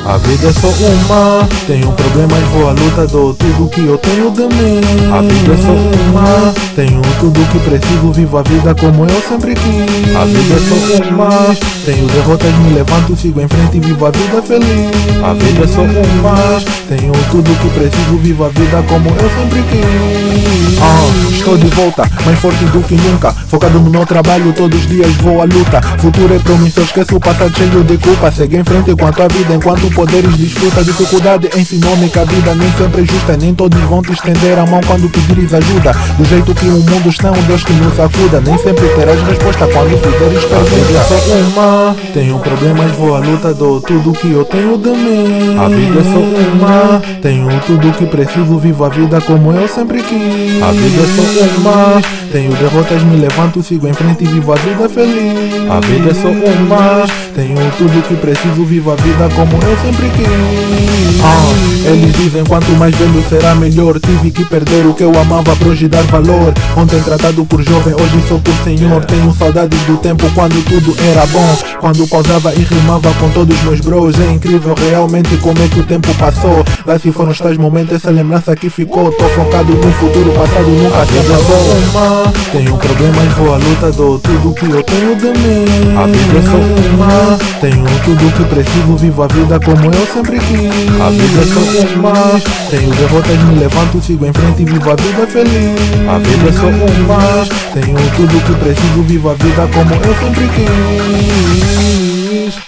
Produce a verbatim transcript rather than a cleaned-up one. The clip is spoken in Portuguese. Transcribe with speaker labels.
Speaker 1: A vida é só uma, tenho problemas, vou à luta, dou tudo que eu tenho de mim. A vida é só uma, tenho tudo que preciso, vivo a vida como eu sempre quis. A vida é só uma, tenho derrotas, me levanto, sigo em frente e vivo a vida feliz. A vida é só uma, tenho tudo que preciso, vivo a vida como eu sempre quis. Ah, estou de volta, mais forte do que nunca, focado no meu trabalho, todos os dias vou à luta. Futuro é promissor, esqueço o passado cheio de culpa. Segue em frente enquanto a vida, enquanto poderes disputa. Dificuldade ensinou-me que a vida nem sempre é justa, nem todos vão te estender a mão quando pedires ajuda. Do jeito que o mundo está, um Deus que nos acuda, nem sempre terás resposta quando fizeres pergunta. A vida é só uma, tenho problemas, vou à luta, dou tudo que eu tenho de mim. A vida é só uma, tenho tudo que preciso, vivo a vida como eu sempre quis. A vida é só uma, tenho derrotas, me levanto, sigo em frente e vivo a vida feliz. A vida é só uma, tenho tudo que preciso, vivo a vida como eu sempre quis. Ah, eles dizem quanto mais velho será melhor. Tive que perder o que eu amava pra hoje dar valor. Ontem tratado por jovem, hoje sou por senhor. Tenho saudades do tempo quando tudo era bom, quando pausava e rimava com todos meus bros. É incrível realmente como é que o tempo passou. Lá se foram os tais momentos, essa lembrança que ficou. Tô focado no futuro, passado nunca se acabou. Uma, tenho problemas, vou à luta, dou tudo que eu tenho de mim. A vida é só uma, tenho tudo que preciso, vivo a vida como eu sempre quis. A vida é só uma, tenho derrotas, me levanto, sigo em frente e vivo a vida feliz. A vida é só uma, tenho tudo que preciso, vivo a vida como eu sempre quis.